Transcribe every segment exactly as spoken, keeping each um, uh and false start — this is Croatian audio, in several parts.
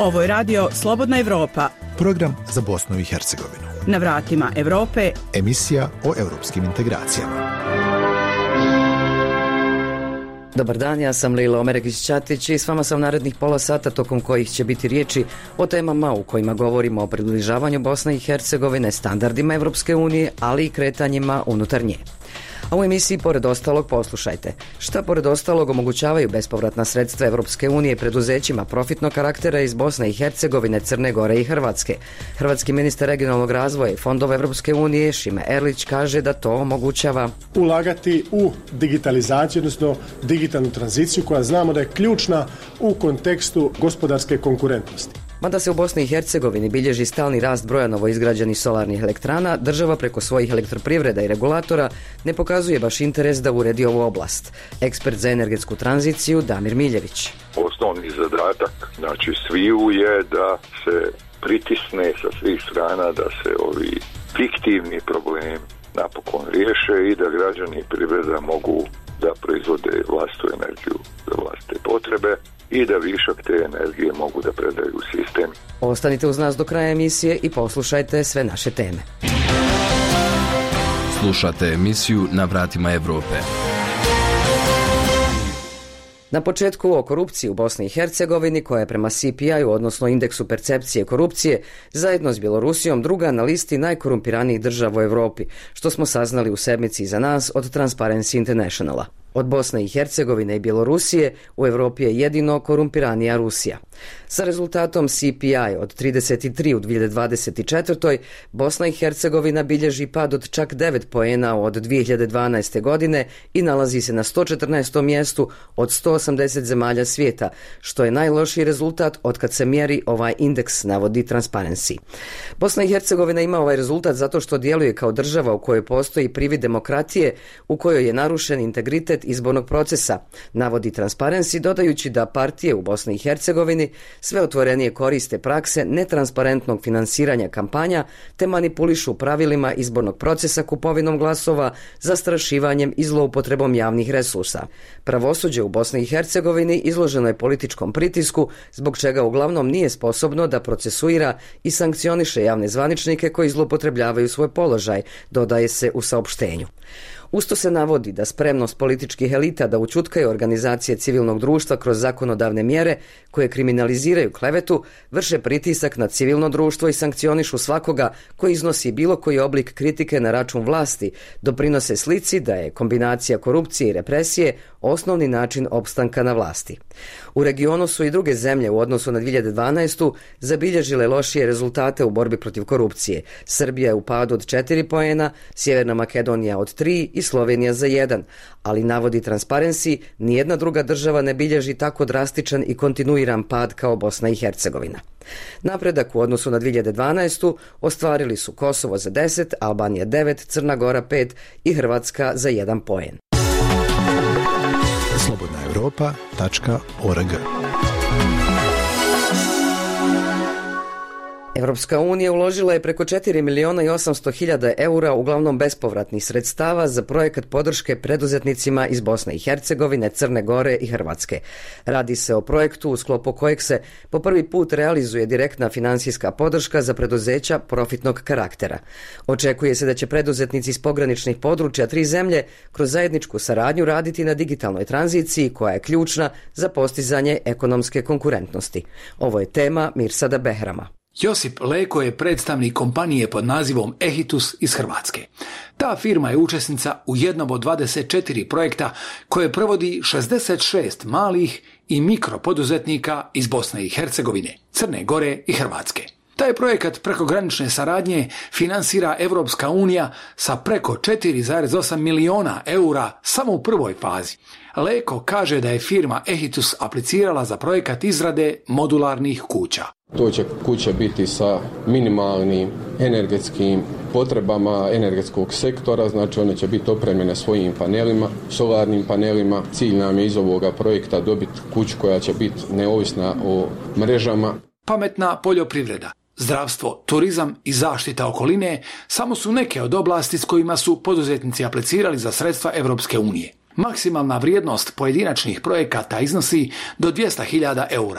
Ovo je radio Slobodna Evropa. Program za Bosnu i Hercegovinu. Na vratima Evrope. Emisija o europskim integracijama. Dobar dan, ja sam Lila Omeregić-Ćatić i s vama sam narednih pola sata tokom kojih će biti riječi o temama u kojima govorimo o približavanju Bosne i Hercegovine standardima Evropske unije, ali i kretanjima unutar nje. A u emisiji pored ostalog poslušajte šta pored ostalog omogućavaju bespovratna sredstva Evropske unije preduzećima profitnog karaktera iz Bosne i Hercegovine, Crne Gore i Hrvatske. Hrvatski ministar regionalnog razvoja i fondova Evropske unije Šime Erlić kaže da to omogućava ulagati u digitalizaciju, odnosno digitalnu tranziciju koja znamo da je ključna u kontekstu gospodarske konkurentnosti. Mada se u Bosni i Hercegovini bilježi stalni rast broja novoizgrađenih solarnih elektrana, država preko svojih elektroprivreda i regulatora ne pokazuje baš interes da uredi ovu oblast. Ekspert za energetsku tranziciju Damir Miljević. Osnovni zadatak, znači sviju je da se pritisne sa svih strana da se ovi fiktivni problemi napokon riješe i da građani i privreda mogu da proizvode vlastitu energiju za vlastite potrebe i da višak te energije mogu da predaju u sistem. Ostanite uz nas do kraja emisije i poslušajte sve naše teme. Slušate emisiju Na vratima Evrope. Na početku o korupciji u Bosni i Hercegovini, koja je prema C P I-u, odnosno indeksu percepcije korupcije, zajedno s Bjelorusijom druga na listi najkorumpiranijih država u Evropi, što smo saznali u sedmici iza nas od Transparency Internationala. Od Bosne i Hercegovine i Bjelorusije u Evropi je jedino korumpiranija Rusija. Sa rezultatom C P I od trideset tri u dvije hiljade dvadeset četvrtoj. Bosna i Hercegovina bilježi pad od čak devet poena od dvije hiljade dvanaeste. godine i nalazi se na sto četrnaestom mjestu od sto osamdeset zemalja svijeta, što je najlošiji rezultat od kad se mjeri ovaj indeks, navodi Transparency. Bosna i Hercegovina ima ovaj rezultat zato što djeluje kao država u kojoj postoji privid demokratije, u kojoj je narušen integritet izbornog procesa, navodi Transparency, dodajući da partije u Bosni i Hercegovini sve otvorenije koriste prakse netransparentnog finansiranja kampanja te manipulišu pravilima izbornog procesa kupovinom glasova, zastrašivanjem i zloupotrebom javnih resursa. Pravosuđe u Bosni i Hercegovini izloženo je političkom pritisku, zbog čega uglavnom nije sposobno da procesuira i sankcioniše javne zvaničnike koji zloupotrebljavaju svoj položaj, dodaje se u saopštenju. Usto se navodi da spremnost političkih elita da ućutkaju organizacije civilnog društva kroz zakonodavne mjere koje kriminaliziraju klevetu, vrše pritisak na civilno društvo i sankcionišu svakoga koji iznosi bilo koji oblik kritike na račun vlasti, doprinose slici da je kombinacija korupcije i represije osnovni način opstanka na vlasti. U regionu su i druge zemlje u odnosu na dvije hiljade dvanaestu. zabilježile lošije rezultate u borbi protiv korupcije. Srbija je u padu od četiri poena, Sjeverna Makedonija od tri i Slovenija za jedan, ali navodi Transparency, nijedna druga država ne bilježi tako drastičan i kontinuiran pad kao Bosna i Hercegovina. Napredak u odnosu na dvije hiljade dvanaestu. ostvarili su Kosovo za deset, Albanija devet, Crna Gora pet i Hrvatska za jedan poen. slobodna europa tačka org. Evropska unija uložila je preko četiri milijuna i osamsto hiljada eura, uglavnom bespovratnih sredstava, za projekat podrške preduzetnicima iz Bosne i Hercegovine, Crne Gore i Hrvatske. Radi se o projektu u sklopu kojeg se po prvi put realizuje direktna finansijska podrška za preduzeća profitnog karaktera. Očekuje se da će preduzetnici iz pograničnih područja tri zemlje kroz zajedničku saradnju raditi na digitalnoj tranziciji koja je ključna za postizanje ekonomske konkurentnosti. Ovo je tema Mirsada Behrama. Josip Leko je predstavnik kompanije pod nazivom Ehitus iz Hrvatske. Ta firma je učesnica u jednom od dvadeset četiri projekta koje provodi šezdeset šest malih i mikropoduzetnika iz Bosne i Hercegovine, Crne Gore i Hrvatske. Taj projekat prekogranične saradnje finansira Evropska unija sa preko četiri zarez osam milijuna eura samo u prvoj fazi. Leko kaže da je firma Ehitus aplicirala za projekat izrade modularnih kuća. To će kuće biti sa minimalnim energetskim potrebama energetskog sektora, znači one će biti opremljene svojim panelima, solarnim panelima. Cilj nam je iz ovoga projekta dobiti kuću koja će biti neovisna o mrežama. Pametna poljoprivreda, zdravstvo, turizam i zaštita okoline samo su neke od oblasti s kojima su poduzetnici aplicirali za sredstva Evropske unije. Maksimalna vrijednost pojedinačnih projekata iznosi do dvjesto hiljada eura.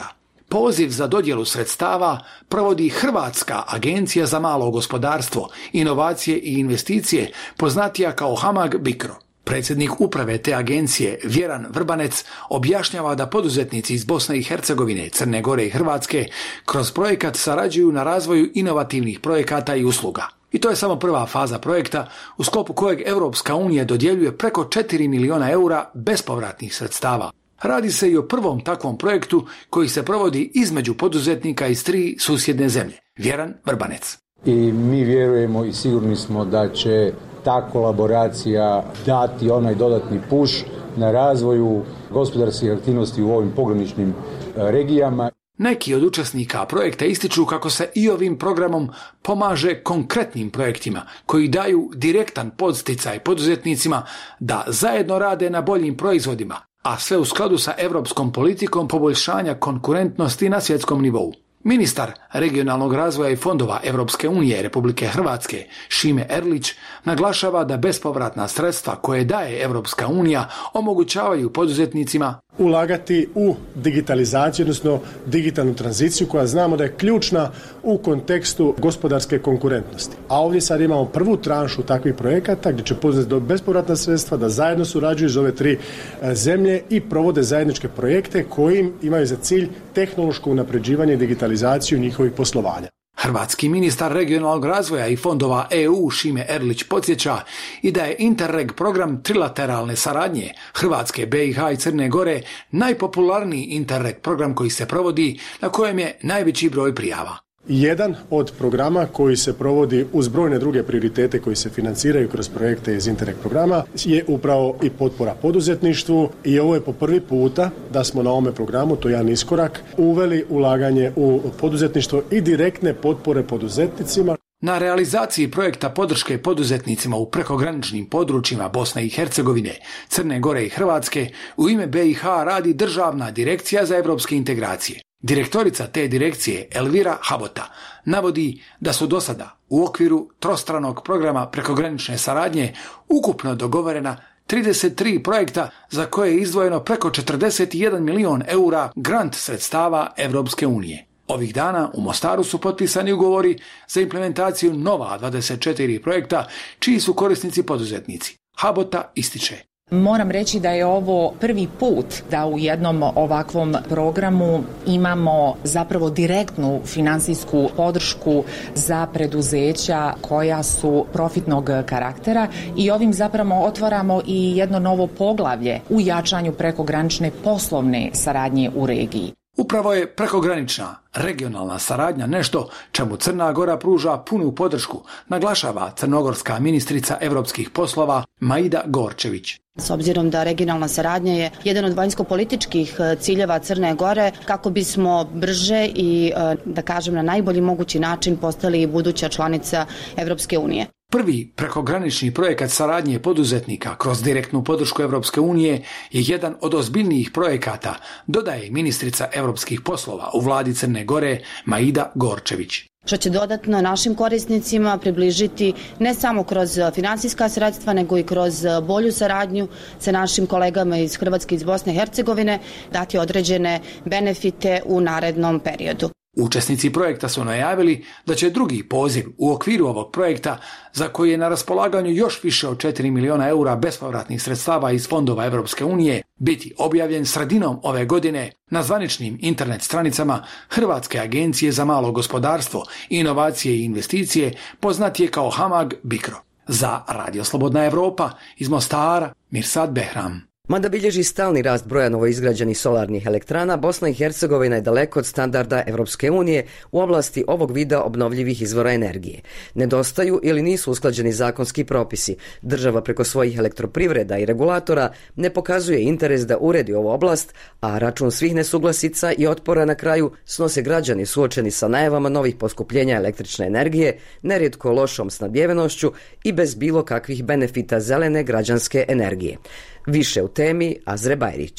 Poziv za dodjelu sredstava provodi Hrvatska agencija za malo gospodarstvo, inovacije i investicije, poznatija kao HAMAG Bicro. Predsjednik uprave te agencije, Vjeran Vrbanec, objašnjava da poduzetnici iz Bosne i Hercegovine, Crne Gore i Hrvatske kroz projekat sarađuju na razvoju inovativnih projekata i usluga. I to je samo prva faza projekta u sklopu kojeg Europska unija dodjeljuje preko četiri milijuna eura bespovratnih sredstava. Radi se i o prvom takvom projektu koji se provodi između poduzetnika iz tri susjedne zemlje. Vjeran Vrbanec. I mi vjerujemo i sigurni smo da će ta kolaboracija dati onaj dodatni push na razvoju gospodarskih aktivnosti u ovim pograničnim regijama. Neki od učesnika projekta ističu kako se i ovim programom pomaže konkretnim projektima koji daju direktan podsticaj poduzetnicima da zajedno rade na boljim proizvodima, a sve u skladu sa europskom politikom poboljšanja konkurentnosti na svjetskom nivou. Ministar regionalnog razvoja i fondova Europske unije Republike Hrvatske Šime Erlić naglašava da bespovratna sredstva koje daje Europska unija omogućavaju poduzetnicima ulagati u digitalizaciju, odnosno digitalnu tranziciju koja znamo da je ključna u kontekstu gospodarske konkurentnosti. A ovdje sad imamo prvu tranšu takvih projekata gdje će poduzetnici dobiti bespovratna sredstva da zajedno surađuju iz ove tri zemlje i provode zajedničke projekte koji imaju za cilj tehnološko unapređivanje i digitalizaciju njihovih poslovanja. Hrvatski ministar regionalnog razvoja i fondova E U Šime Erlić podsjeća i da je Interreg program trilateralne saradnje Hrvatske, B i H i Crne Gore najpopularniji Interreg program koji se provodi, na kojem je najveći broj prijava. Jedan od programa koji se provodi uz brojne druge prioritete koji se financiraju kroz projekte iz Interreg programa je upravo i potpora poduzetništvu i ovo je po prvi puta da smo na ovome programu, to je jedan iskorak, uveli ulaganje u poduzetništvo i direktne potpore poduzetnicima. Na realizaciji projekta podrške poduzetnicima u prekograničnim područjima Bosne i Hercegovine, Crne Gore i Hrvatske u ime B i H radi Državna direkcija za europske integracije. Direktorica te direkcije Elvira Habota navodi da su do sada u okviru trostranog programa prekogranične saradnje ukupno dogovorena trideset tri projekta za koje je izdvojeno preko četrdeset jedan milion eura grant sredstava Europske unije. Ovih dana u Mostaru su potpisani ugovori za implementaciju nova dvadeset četiri projekta čiji su korisnici poduzetnici. Habota ističe. Moram reći da je ovo prvi put da u jednom ovakvom programu imamo zapravo direktnu financijsku podršku za preduzeća koja su profitnog karaktera i ovim zapravo otvaramo i jedno novo poglavlje u jačanju prekogranične poslovne saradnje u regiji. Upravo je prekogranična regionalna saradnja nešto čemu Crna Gora pruža punu podršku, naglašava crnogorska ministrica europskih poslova Maida Gorčević. S obzirom da regionalna saradnja je jedan od vanjsko-političkih ciljeva Crne Gore, kako bismo brže i, da kažem, na najbolji mogući način postali buduća članica Europske unije. Prvi prekogranični projekat saradnje poduzetnika kroz direktnu podršku Europske unije je jedan od ozbiljnijih projekata, dodaje ministrica europskih poslova u vladi Crne Gore Maida Gorčević. Što će dodatno našim korisnicima približiti ne samo kroz financijska sredstva, nego i kroz bolju saradnju sa našim kolegama iz Hrvatske i iz Bosne i Hercegovine, dati određene benefite u narednom periodu. Učesnici projekta su najavili da će drugi poziv u okviru ovog projekta, za koji je na raspolaganju još više od četiri milijuna eura bespovratnih sredstava iz fondova Europske unije, biti objavljen sredinom ove godine na zvaničnim internet stranicama Hrvatske agencije za malo gospodarstvo, inovacije i investicije, poznatije kao HAMAG Bicro. Za Radio Slobodna Evropa iz Mostara, Mirsad Behram. Mada bilježi stalni rast broja novoizgrađenih solarnih elektrana, Bosna i Hercegovina je daleko od standarda Europske unije u oblasti ovog vida obnovljivih izvora energije. Nedostaju ili nisu usklađeni zakonski propisi. Država preko svojih elektroprivreda i regulatora ne pokazuje interes da uredi ovu oblast, a račun svih nesuglasica i otpora na kraju snose građani suočeni sa najavama novih poskupljenja električne energije, nerijetko lošom snabdjevenošću i bez bilo kakvih benefita zelene građanske energije. Više u temi Azre Bajrić.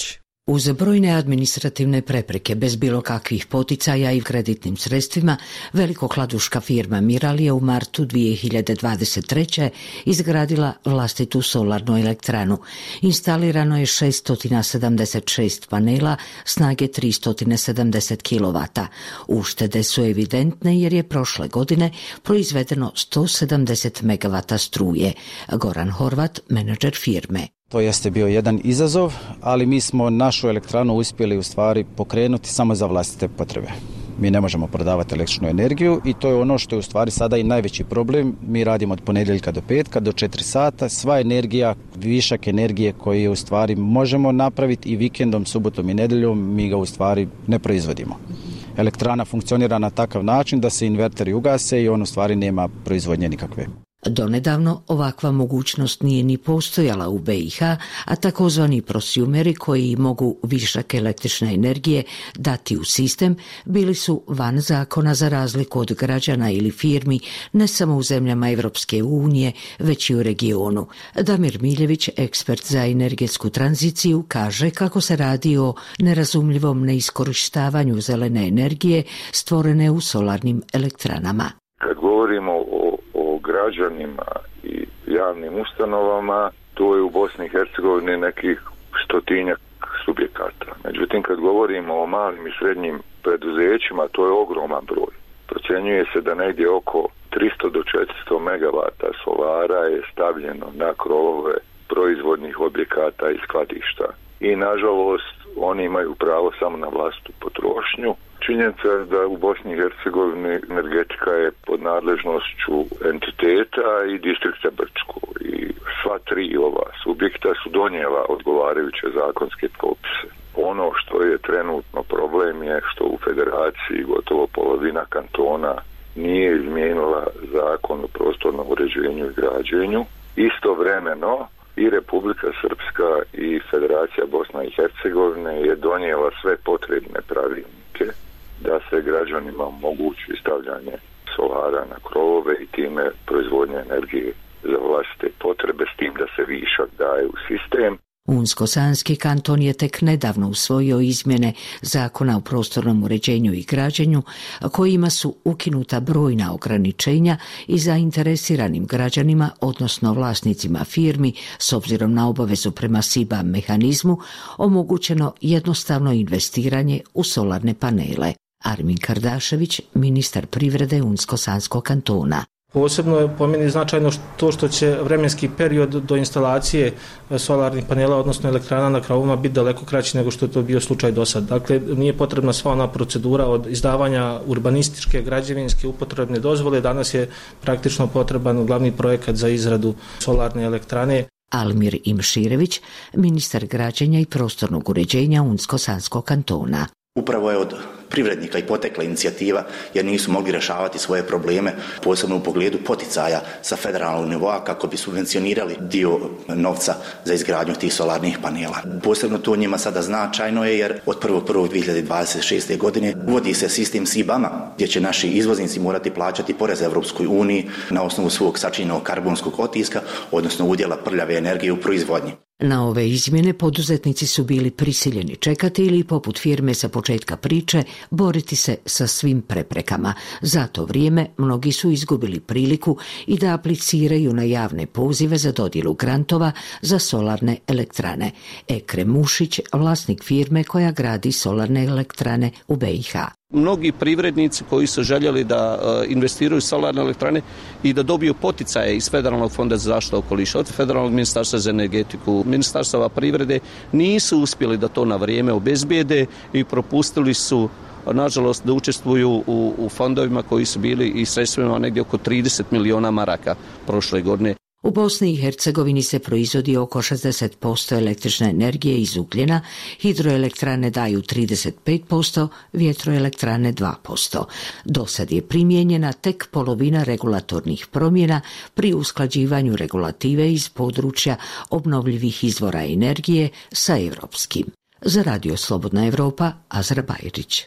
Uz brojne administrativne prepreke bez bilo kakvih poticaja i kreditnim sredstvima, velikokladuška firma Miral je u martu dvije hiljade dvadeset treće. izgradila vlastitu solarnu elektranu. Instalirano je šesto sedamdeset šest panela snage tristo sedamdeset kilovata. Uštede su evidentne jer je prošle godine proizvedeno sto sedamdeset megavata struje. Goran Horvat, menadžer firme. To jeste bio jedan izazov, ali mi smo našu elektranu uspjeli u stvari pokrenuti samo za vlastite potrebe. Mi ne možemo prodavati električnu energiju i to je ono što je u stvari sada i najveći problem. Mi radimo od ponedjeljka do petka, do četiri sata. Sva energija, višak energije koji u stvari možemo napraviti i vikendom, subotom i nedjeljom, mi ga u stvari ne proizvodimo. Elektrana funkcionira na takav način da se inverteri ugase i on u stvari nema proizvodnje nikakve. Donedavno ovakva mogućnost nije ni postojala u B i H, a takozvani prosumeri koji mogu višak električne energije dati u sistem bili su van zakona za razliku od građana ili firmi ne samo u zemljama Evropske unije, već i u regionu. Damir Miljević, ekspert za energetsku tranziciju, kaže kako se radi o nerazumljivom neiskorištavanju zelene energije stvorene u solarnim elektranama. Kad govorimo o građanima i javnim ustanovama, to je u Bosni i Hercegovini nekih stotinjak subjekata. Međutim, kad govorimo o malim i srednjim preduzećima, to je ogroman broj. Procjenjuje se da negdje oko tristo do četiristo megavata solara je stavljeno na krovove proizvodnih objekata i skladišta. I nažalost, oni imaju pravo samo na vlastitu potrošnju. Činjenica je da u Bosni i Hercegovini energetika je pod nadležnošću entiteta i distrikta Brčko. I sva tri ova subjekta su donijela odgovarajuće zakonske propise. Ono što je trenutno problem je što u federaciji gotovo polovina kantona nije izmijenila zakon o prostornom uređenju i građenju. Istovremeno i Republika Srpska i Federacija Bosna i Hercegovine je donijela sve potrebne pravilnike da se građanima omogući stavljanje solara na krovove i time proizvodnje energije za vlastite potrebe, s tim da se višak daje u sistem. Unsko-Sanski kanton je tek nedavno usvojio izmjene zakona o prostornom uređenju i građenju, kojima su ukinuta brojna ograničenja i zainteresiranim građanima, odnosno vlasnicima firmi, s obzirom na obavezu prema S I B A mehanizmu, omogućeno jednostavno investiranje u solarne panele. Armin Kardašević, ministar privrede Unsko-Sanskog kantona. Posebno je po meni značajno to što će vremenski period do instalacije solarnih panela, odnosno elektrana na krovovima, biti daleko kraći nego što je to bio slučaj do sad. Dakle, nije potrebna sva ona procedura od izdavanja urbanističke, građevinske, upotrebne dozvole. Danas je praktično potreban glavni projekat za izradu solarne elektrane. Almir Imširević, ministar građenja i prostornog uređenja Unsko-Sanskog kantona. Upravo je od privrednika i potekla inicijativa jer nisu mogli rješavati svoje probleme, posebno u pogledu poticaja sa federalnog nivoa kako bi subvencionirali dio novca za izgradnju tih solarnih panela. Posebno to njima sada značajno je jer od prvog prvog dvije hiljade dvadeset šeste. godine uvodi se sistem S I B A-ma gdje će naši izvoznici morati plaćati porez Evropskoj uniji na osnovu svog sačinjenog karbonskog otiska, odnosno udjela prljave energije u proizvodnji. Na ove izmjene poduzetnici su bili prisiljeni čekati ili, poput firme sa početka priče, boriti se sa svim preprekama. Za to vrijeme mnogi su izgubili priliku i da apliciraju na javne pozive za dodjelu grantova za solarne elektrane. Ekrem Mušić, vlasnik firme koja gradi solarne elektrane u B i H. Mnogi privrednici koji su željeli da investiraju u solarne elektrane i da dobiju poticaje iz Federalnog fonda za zaštitu okoliša, od Federalnog ministarstva za energetiku, ministarstva privrede, nisu uspjeli da to na vrijeme obezbijede i propustili su, nažalost, da učestvuju u, u fondovima koji su bili i sredstvima negdje oko trideset miliona maraka prošle godine. U Bosni i Hercegovini se proizvodi oko šezdeset posto električne energije iz ugljena, hidroelektrane daju trideset pet posto, vjetroelektrane dva posto. Do sad je primijenjena tek polovina regulatornih promjena pri usklađivanju regulative iz područja obnovljivih izvora energije sa europskim. Za Radio Slobodna Evropa, Azra Bajrić.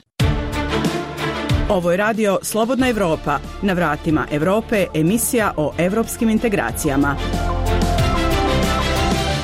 Ovo je radio Slobodna Evropa, na vratima Europe, emisija o evropskim integracijama.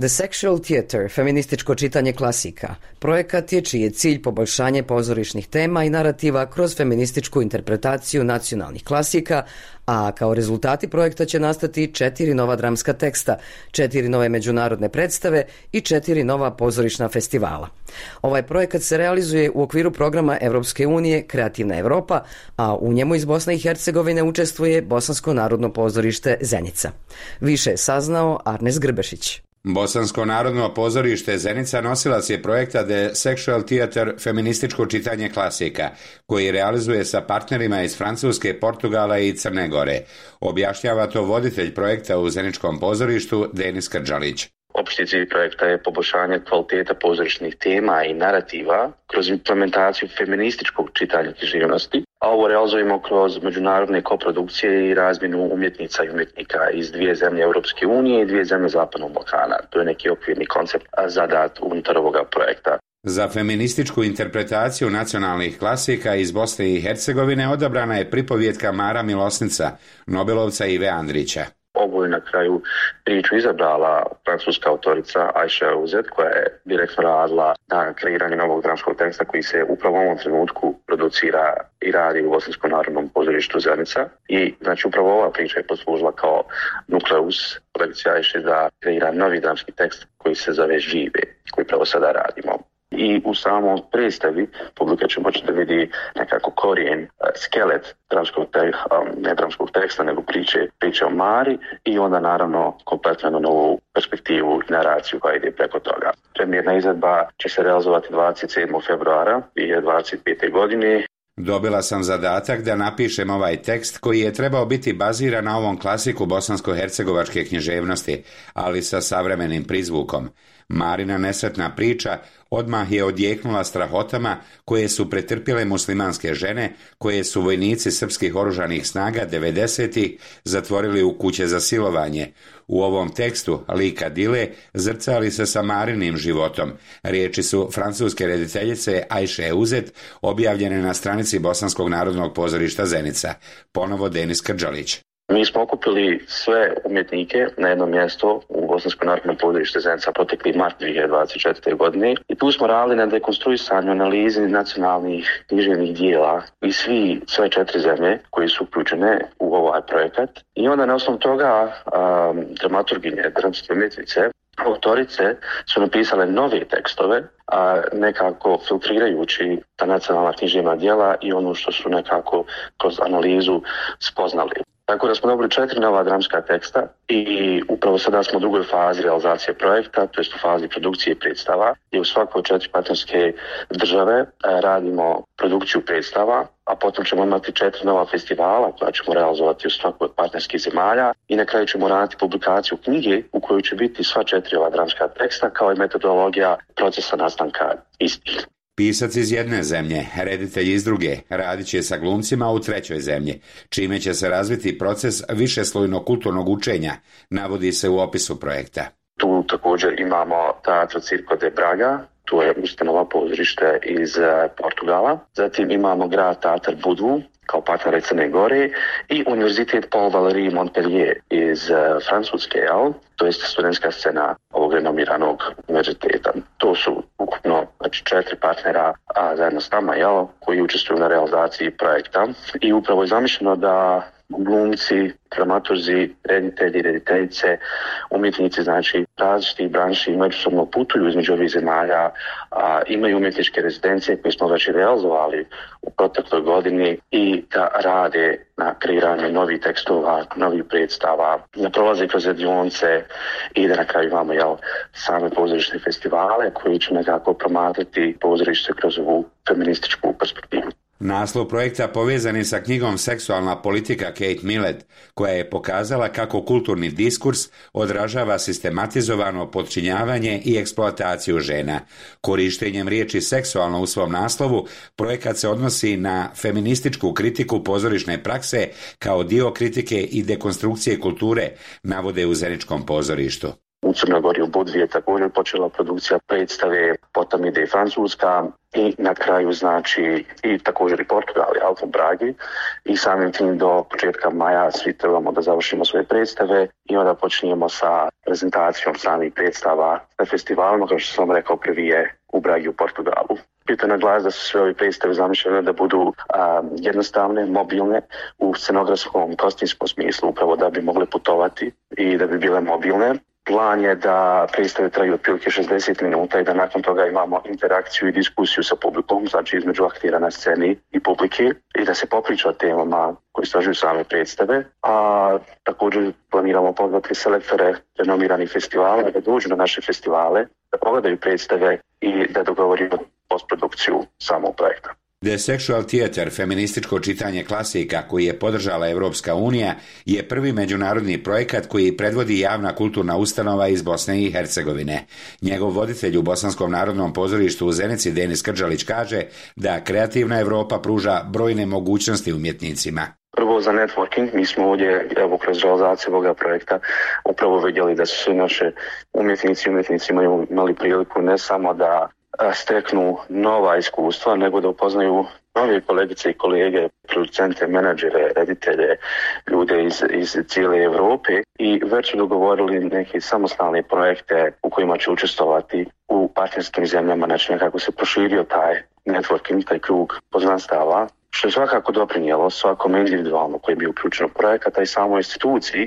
The Sexual Theatre, feminističko čitanje klasika, projekat je čiji je cilj poboljšanje pozorišnih tema i narativa kroz feminističku interpretaciju nacionalnih klasika, a kao rezultati projekta će nastati četiri nova dramska teksta, četiri nove međunarodne predstave i četiri nova pozorišna festivala. Ovaj projekat se realizuje u okviru programa Evropske unije Kreativna Evropa, a u njemu iz Bosne i Hercegovine učestvuje Bosansko narodno pozorište Zenica. Više je saznao Arnes Grbešić. Bosansko narodno pozorište Zenica nosilac je projekta The Sexual Theatre, feminističko čitanje klasika, koji realizuje sa partnerima iz Francuske, Portugala i Crne Gore. Objašnjava to voditelj projekta u Zeničkom pozorištu Denis Krđalić. Opšti cilj projekta je poboljšanje kvaliteta pozorišnih tema i narativa kroz implementaciju feminističkog čitanja književnosti, a ovo realizujemo kroz međunarodne koprodukcije i razmjenu umjetnica i umjetnika iz dvije zemlje Europske unije i dvije zemlje Zapadnog Balkana. To je neki okvirni koncept zadat unutar ovoga projekta. Za feminističku interpretaciju nacionalnih klasika iz Bosne i Hercegovine odabrana je pripovjetka Mara Milosnica, Nobelovca Ive Andrića. Ovo je na kraju priču izabrala francuska autorica Aisha Euzet, koja je direktno radila na kreiranju novog dramskog teksta koji se upravo u ovom trenutku producira i radi u Bosanskom narodnom pozorištu Zenica. I znači upravo ova priča je poslužila kao nukleus kolegice Aisha da kreira novi dramski tekst koji se zove Žive, koji pravo sada radimo. I u samom predstavi publika će moći da vidi nekako korijen, skelet dramskog, te, ne dramskog teksta, nego priče, priče o Mari i onda naravno kompletno novu perspektivu i naraciju koja ide preko toga. Premijerna izvedba će se realizovati dvadeset sedmog februara dvije tisuće dvadeset pete. godine. Dobila sam zadatak da napišem ovaj tekst koji je trebao biti baziran na ovom klasiku bosansko-hercegovačke književnosti, ali sa savremenim prizvukom. Marina nesretna priča odmah je odjeknula strahotama koje su pretrpjele muslimanske žene, koje su vojnici srpskih oružanih snaga devedesetih zatvorili u kuće za silovanje. U ovom tekstu lika Dile zrcali se sa Marinim životom. Riječi su francuske rediteljice Aisha Euzet, objavljene na stranici Bosanskog narodnog pozorišta Zenica. Ponovo Denis Krđalić. Mi smo okupili sve umjetnike na jedno mjesto u Bosansko narodno pozorište Zenica protekli mart dvije tisuće dvadeset četvrte. godine i tu smo radili na dekonstruisanju analizi nacionalnih književnih dijela i svi, sve četiri zemlje koji su uključene u ovaj projekat. I onda na osnovu toga um, dramaturginje, dramske umjetnice, autorice su napisale nove tekstove, a nekako filtrirajući ta nacionalna književna dijela i ono što su nekako kroz analizu spoznali. Tako da smo dobili četiri nova dramska teksta i upravo sada smo u drugoj fazi realizacije projekta, to jest u fazi produkcije i predstava, gdje u svakoj četiri partnerske države radimo produkciju predstava, a potom ćemo imati četiri nova festivala koja ćemo realizovati u svakoj od partnerskih zemalja i na kraju ćemo raditi publikaciju knjige u kojoj će biti sva četiri ova dramska teksta kao i metodologija procesa nastanka istih. Pisac iz jedne zemlje, reditelj iz druge, radit će sa glumcima u trećoj zemlji, čime će se razviti proces višeslojnog kulturnog učenja, navodi se u opisu projekta. Tu također imamo Teatro Circo de Braga, tu je ustanova pozorište iz Portugala, zatim imamo grad Teatar Budvu kao partner Crne Gore i Univerzitet Paul Valéry Montpellier iz Francuske, jel? To je studentska scena ovog renomiranog univerziteta. To su ukupno znači, četiri partnera a, zajedno s nama, jel, koji učestvuju na realizaciji projekta i upravo je zamišljeno da glumci, dramaturzi, reditelji, rediteljice, umjetnici, znači različitih branši međusobno putuju između ovih zemalja, a, imaju umjetničke rezidencije koje smo već realizovali u protekloj godini i da rade na kreiranju novih tekstova, novih predstava, da prolaze kroz radionce i da na kraju imamo jel, same pozorišne festivale koji će nekako promatrati pozorište kroz ovu feminističku perspektivu. Naslov projekta povezan je sa knjigom Seksualna politika Kate Millett, koja je pokazala kako kulturni diskurs odražava sistematizovano podčinjavanje i eksploataciju žena. Korištenjem riječi seksualno u svom naslovu, projekat se odnosi na feminističku kritiku pozorišne prakse kao dio kritike i dekonstrukcije kulture, navode u Zeničkom pozorištu. U Crnoj Gori u Budvi je također počela produkcija predstave, potom ide i Francuska i na kraju znači i također i Portugal, jel, u Bragi, i samim tim do početka maja svi trebamo da završimo svoje predstave i onda počinjemo sa prezentacijom samih predstava na festivalima, kao što sam rekao, prvi je u Bragi u Portugalu. Bitno je naglasiti da su sve ove predstave zamišljene da budu a, jednostavne, mobilne u scenografskom, kostimskom smislu, upravo da bi mogle putovati i da bi bile mobilne. Plan je da predstave traju otprilike šezdeset minuta i da nakon toga imamo interakciju i diskusiju sa publikom, znači između aktera na sceni i publike, i da se popriča o temama koji istražuju same predstave. A također planiramo pozvati selektore renomiranih festivala da dođu na naše festivale, da pogledaju predstave i da dogovorimo postprodukciju samog projekta. The Sexual Theater, feminističko čitanje klasika koji je podržala Evropska unija, je prvi međunarodni projekat koji predvodi javna kulturna ustanova iz Bosne i Hercegovine. Njegov voditelj u Bosanskom narodnom pozorištu u Zenici, Denis Krđalić, kaže da kreativna Evropa pruža brojne mogućnosti umjetnicima. Prvo za networking, mi smo ovdje evo, kroz realizaciju ovoga projekta upravo vidjeli da su svi naše umjetnici i umjetnici imali priliku ne samo da steknu nova iskustva, nego da upoznaju nove kolegice i kolege, producente, menadžere, reditelje, ljude iz, iz cijele Evrope, i već su dogovorili neke samostalne projekte u kojima će učestvovati u partnerskim zemljama, znači nekako se proširio taj networking, taj krug poznanstava, što je svakako doprinijelo svakom individualno koji je bio uključen u projekata i samoj instituciji,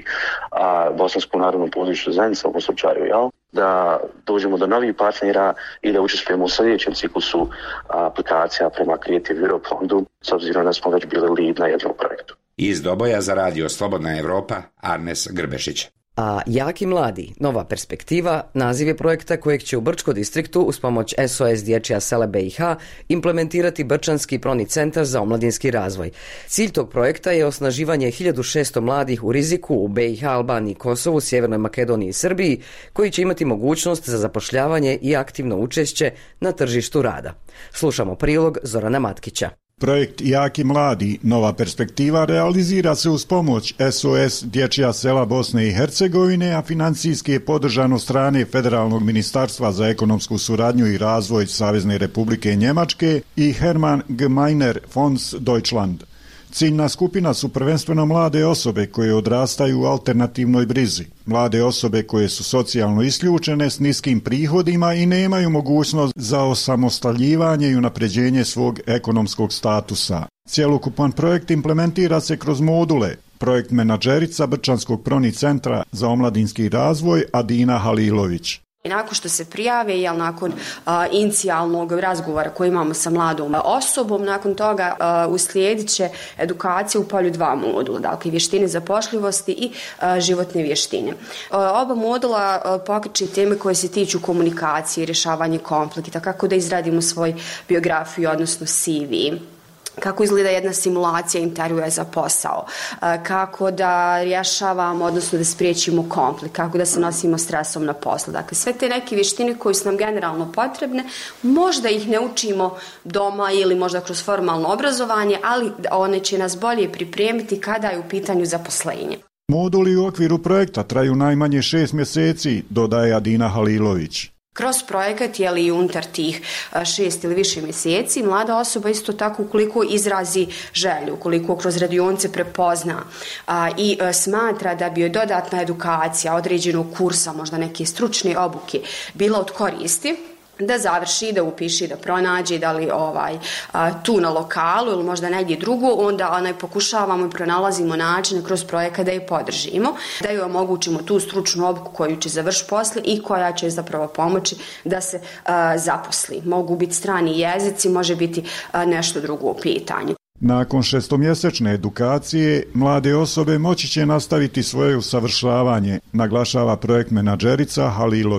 a Bosanskom narodnom pozorištu Zenica u ovom slučaju, jel, da dođemo do novih partnera i da učestvujemo u sljedećem ciklusu aplikacija prema Creative Europe fondu, s obzirom da smo već bili lead na jednom projektu. Iz Doboja za radio Slobodna Evropa, Arnes Grbešić. A Jaki mladi, nova perspektiva, naziv je projekta kojeg će u Brčko distriktu uz pomoć S O S Dječja sela B i H implementirati Brčanski proni centar za omladinski razvoj. Cilj tog projekta je osnaživanje hiljadu šesto mladih u riziku u B i H, Albaniji, Kosovu, Sjevernoj Makedoniji i Srbiji, koji će imati mogućnost za zapošljavanje i aktivno učešće na tržištu rada. Slušamo prilog Zorana Matkića. Projekt Jaki mladi, nova perspektiva, realizira se uz pomoć S O S Dječja sela Bosne i Hercegovine, a financijski je podržan od strane Federalnog ministarstva za ekonomsku suradnju i razvoj Savezne Republike Njemačke i Hermann Gemeiner Fonds Deutschland. Ciljna skupina su prvenstveno mlade osobe koje odrastaju u alternativnoj brizi, mlade osobe koje su socijalno isključene s niskim prihodima i nemaju mogućnost za osamostaljivanje i unapređenje svog ekonomskog statusa. Cjelokupan projekt implementira se kroz module. Projekt menadžerica Brčanskog proni centra za omladinski razvoj Adina Halilović. I nakon što se prijave, jel, nakon a, inicijalnog razgovora koji imamo sa mladom osobom, nakon toga a, uslijedit će edukacija u polju dva modula, dakle vještine zapošljivosti i a, životne vještine. A, oba modula a, pokreće teme koje se tiču komunikacije, rješavanje konflikta, kako da izradimo svoj biografiju, odnosno C V. Kako izgleda jedna simulacija intervjua za posao, kako da rješavamo, odnosno da spriječimo konflikt, kako da se nosimo stresom na poslu. Dakle, sve te neke vještine koje su nam generalno potrebne, možda ih ne učimo doma ili možda kroz formalno obrazovanje, ali one će nas bolje pripremiti kada je u pitanju zaposlenje. Moduli u okviru projekta traju najmanje šest mjeseci, dodaje Adina Halilović. Kroz projekat, je li unutar tih šest ili više mjeseci, mlada osoba isto tako ukoliko izrazi želju, ukoliko kroz radionice prepozna a, i a, smatra da bi joj dodatna edukacija određenog kursa, možda neke stručne obuke, bila od koristi, da završi, da upiši, da pronađe, da li ovaj, a, tu na lokalu ili možda negdje drugo, onda onaj, pokušavamo i pronalazimo načine kroz projekat da je podržimo, da joj omogućimo tu stručnu obuku koju će završiti poslije i koja će zapravo pomoći da se a, zaposli. Mogu biti strani jezici, može biti a, nešto drugo u pitanju. Nakon šestomjesečne edukacije, mlade osobe moći će nastaviti svoje usavršavanje, naglašava projekt menadžerica Halilović.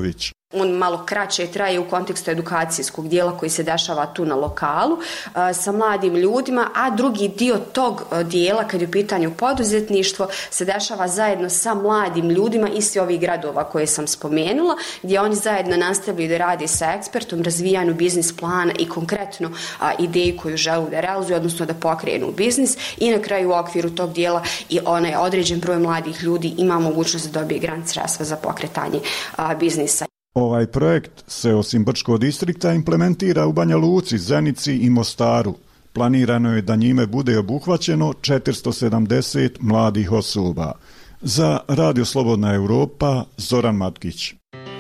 On malo kraće traje u kontekstu edukacijskog dijela koji se dešava tu na lokalu sa mladim ljudima, a drugi dio tog dijela, kad je u pitanju poduzetništvo, se dešava zajedno sa mladim ljudima iz svih ovih gradova koje sam spomenula, gdje oni zajedno nastavljaju da rade sa ekspertom, razvijanju biznis plana i konkretno ideju koju žele da realizuju, odnosno da pokrenu biznis, i na kraju u okviru tog dijela i onaj određen broj mladih ljudi ima mogućnost da dobije grant sredstva za pokretanje biznisa. Ovaj projekt se osim Brčkog distrikta implementira u Banja Luci, Zenici i Mostaru. Planirano je da njime bude obuhvaćeno četiristo sedamdeset mladih osoba. Za Radio Slobodna Europa, Zoran Matkić.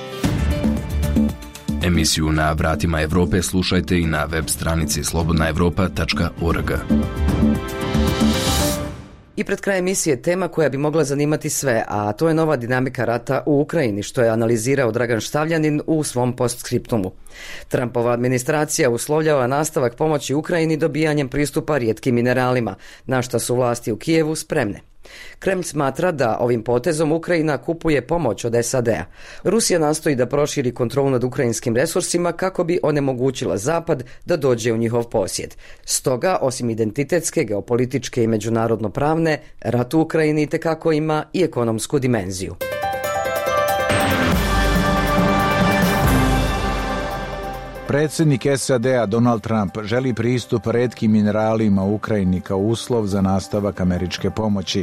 Emisiju Na vratima Evrope slušajte i na web stranici slobodna evropa tačka org. I pred kraj emisije tema koja bi mogla zanimati sve, a to je nova dinamika rata u Ukrajini, što je analizirao Dragan Štavljanin u svom postskriptumu. Trumpova administracija uslovljava nastavak pomoći Ukrajini dobijanjem pristupa rijetkim mineralima, na što su vlasti u Kijevu spremne. Kreml smatra da ovim potezom Ukrajina kupuje pomoć od S A D-a. Rusija nastoji da proširi kontrolu nad ukrajinskim resursima kako bi onemogućila Zapad da dođe u njihov posjed. Stoga, osim identitetske, geopolitičke i međunarodno pravne, rat u Ukrajini itekako ima i ekonomsku dimenziju. Predsjednik S A D-a Donald Trump želi pristup retkim mineralima u Ukrajini kao uslov za nastavak američke pomoći.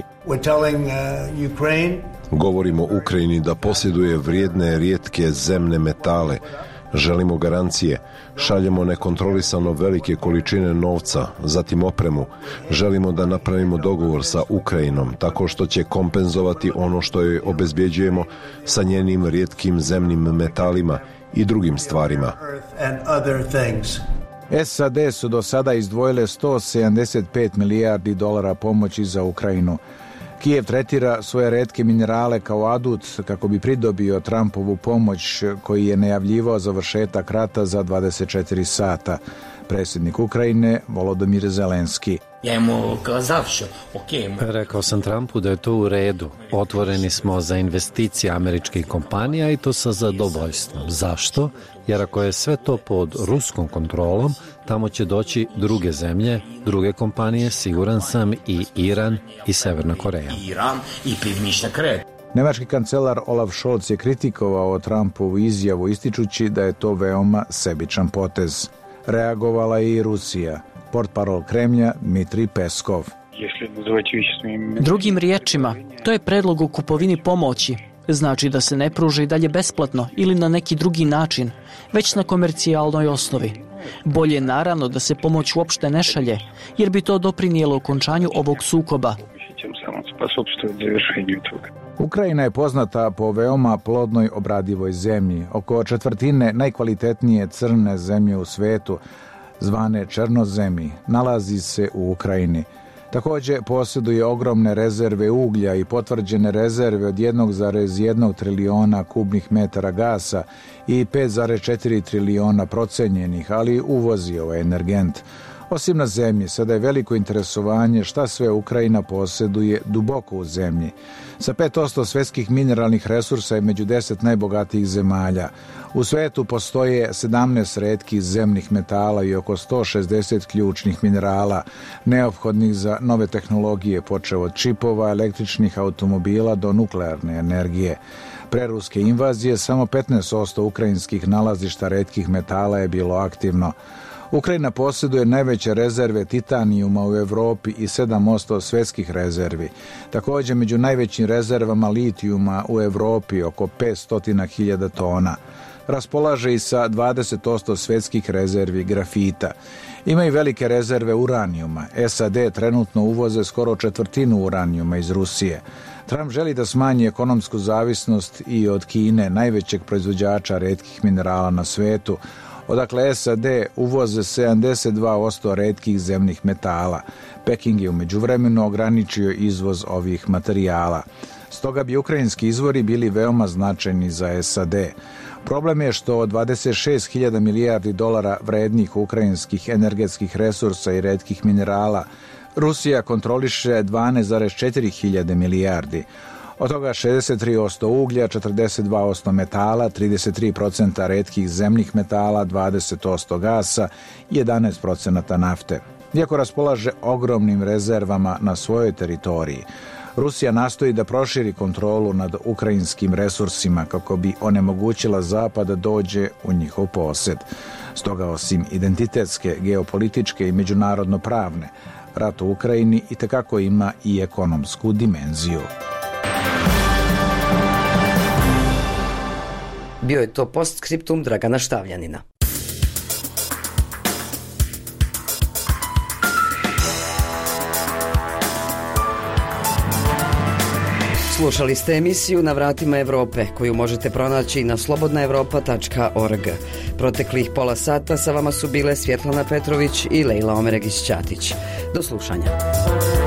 Govorimo Ukrajini da posjeduje vrijedne rijetke zemne metale. Želimo garancije. Šaljemo nekontrolisano velike količine novca, zatim opremu. Želimo da napravimo dogovor sa Ukrajinom tako što će kompenzovati ono što joj obezbjeđujemo sa njenim rijetkim zemnim metalima i drugim stvarima. S A D su do sada izdvojile sto sedamdeset pet milijardi dolara pomoći za Ukrajinu. Kijev tretira svoje retke minerale kao adut kako bi pridobio Trumpovu pomoć, koji je najavljivao završetak rata za dvadeset četiri sata. Predsjednik Ukrajine Volodymyr Zelenski. Rekao sam Trumpu da je to u redu. Otvoreni smo za investicije američkih kompanija i to sa zadovoljstvom. Zašto? Jer ako je sve to pod ruskom kontrolom, tamo će doći druge zemlje, druge kompanije, siguran sam, i Iran i Severna Koreja. Nemački kancelar Olaf Scholz je kritikovao Trumpovu izjavu ističući da je to veoma sebičan potez. Reagovala je i Rusija. Portparol Kremlja Dmitrij Peskov. Drugim riječima, to je predlog o kupovini pomoći. Znači da se ne pruža i dalje besplatno ili na neki drugi način, već na komercijalnoj osnovi. Bolje naravno da se pomoć uopšte ne šalje, jer bi to doprinijelo okončanju ovog sukoba. Ukrajina je poznata po veoma plodnoj obradivoj zemlji. Oko četvrtine najkvalitetnije crne zemlje u svetu, zvane černozemi, nalazi se u Ukrajini. Također posjeduje ogromne rezerve uglja i potvrđene rezerve od jedan zarez jedan triliona kubnih metara gasa i pet zarez četiri triliona procenjenih, ali uvozi ovaj energent. Osim na zemlji, sada je veliko interesovanje šta sve Ukrajina posjeduje duboko u zemlji. Sa pet posto svjetskih mineralnih resursa je među deset najbogatijih zemalja. U svetu postoje sedamnaest retkih zemnih metala i oko sto šezdeset ključnih minerala, neophodnih za nove tehnologije, počev od čipova, električnih automobila do nuklearne energije. Pre ruske invazije samo petnaest posto ukrajinskih nalazišta retkih metala je bilo aktivno. Ukrajina posjeduje najveće rezerve titanijuma u Europi i sedam posto svjetskih rezervi. Također među najvećim rezervama litijuma u Europi oko petsto hiljada tona. Raspolaže i sa dvadeset posto svjetskih rezervi grafita. Ima i velike rezerve uranijuma. S A D trenutno uvoze skoro četvrtinu uranijuma iz Rusije. Trump želi da smanji ekonomsku zavisnost i od Kine, najvećeg proizvođača retkih minerala na svetu, odakle S A D uvoze sedamdeset dva posto retkih zemnih metala. Peking je u međuvremenu ograničio izvoz ovih materijala. Stoga bi ukrajinski izvori bili veoma značajni za S A D. Problem je što od dvadeset šest hiljada milijardi dolara vrednih ukrajinskih energetskih resursa i retkih minerala Rusija kontroliše dvanaest zarez četiri hiljade milijardi. Od toga šezdeset tri posto uglja, četrdeset dva posto metala, trideset tri posto retkih zemnih metala, dvadeset posto gasa i jedanaest posto nafte. Iako raspolaže ogromnim rezervama na svojoj teritoriji, Rusija nastoji da proširi kontrolu nad ukrajinskim resursima kako bi onemogućila Zapad da dođe u njihov posjed. Stoga, osim identitetske, geopolitičke i međunarodno pravne, rat u Ukrajini itekako ima i ekonomsku dimenziju. Bio je to postskriptum Dragana Štavljanina. Slušali ste emisiju Na vratima Evrope, koju možete pronaći na slobodna evropa tačka org. Proteklih pola sata sa vama su bile Svjetlana Petrović i Lejla Omeregić-Ćatić. Do slušanja.